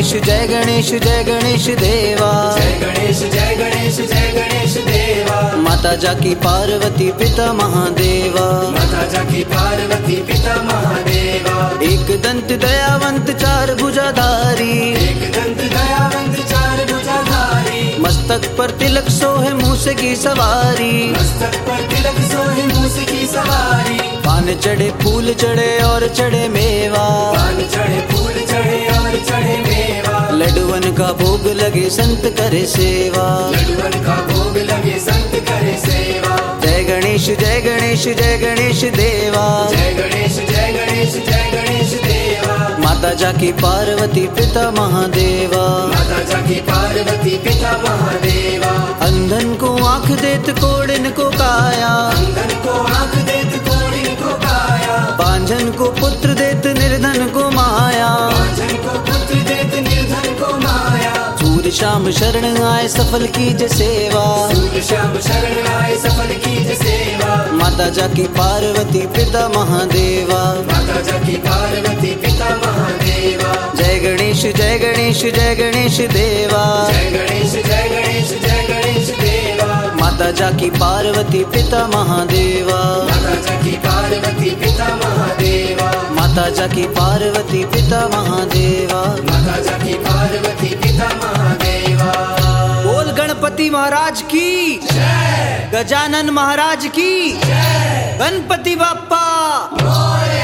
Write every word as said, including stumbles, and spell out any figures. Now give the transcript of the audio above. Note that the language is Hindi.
गणेश जय गणेश जय गणेश देवा, जय गणेश जय गणेश जय गणेश देवा। माता जाकी पार्वती पिता महादेवा, माता जाकी पार्वती पिता महादेवा। एक दंत दयावंत चार भुजाधारी, एक दंत दयावंत चार भुजाधारी। मस्तक पर तिलक सोहे मूस की सवारी, मस्तक पर तिलक सोहे मूस की सवारी। पान चढ़े फूल चढ़े और चढ़े मेवा, पान चढ़े फूल चढ़े और चढ़े मेवा। लड्डुअन का भोग लगे संत करे सेवा, लड्डुअन का भोग लगे संत करे सेवा। जय गणेश जय गणेश जय गणेश देवा, जय गणेश जय गणेश जय गणेश देवा। माता जाकी पार्वती पिता महादेवा, माता जाकी पार्वती पिता महादेवा। अंधन को आंख देत कोड़िन को काया, अंधन को आंख देत कोड़िन को काया। बांझन को पुत्र देत निर्धन को माया, बांझन को पुत्र देत निर्धन को माया। सूर्य शाम शरण आए सफल कीज सेवा, सूर्य श्याम शरण आए सफल कीज सेवा। माता जाकी पार्वती पिता महादेवा, माता जाकी पार्वती पिता महादेवा। जय गणेश जय गणेश जय गणेश देवा, जय गणेश जय गणेश जय गणेश देवा। माता जाकी पार्वती पिता महादेवा, माता जाकी पार्वती पिता महादेवा। माता जाकी पार्वती पिता महादेवा। माता जाकी पार्वती पिता महादेवा। बोल गणपति महाराज की जय, गजानन महाराज की जय गणपति बाप्पा। मोरया।